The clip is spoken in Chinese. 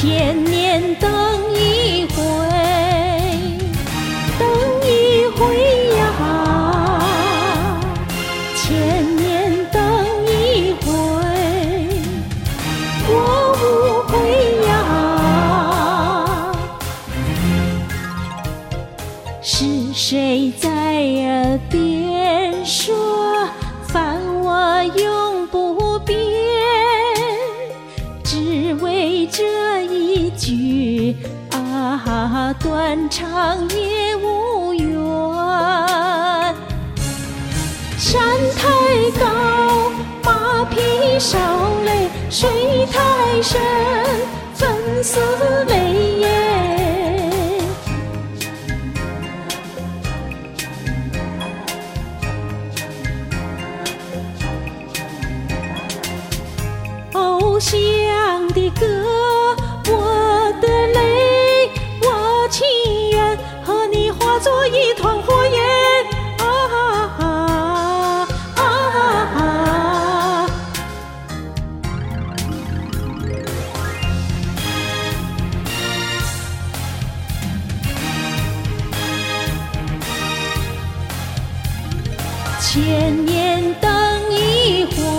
千年等一回，等一回呀，千年等一回，我无悔呀。是谁在耳边说，犯我永不变？只为这一句啊，断肠也无缘。山太高，马匹少累，水太深，粉丝泪眼。偶像的歌，我的泪，我情愿和你化作一团火焰。千年等一回，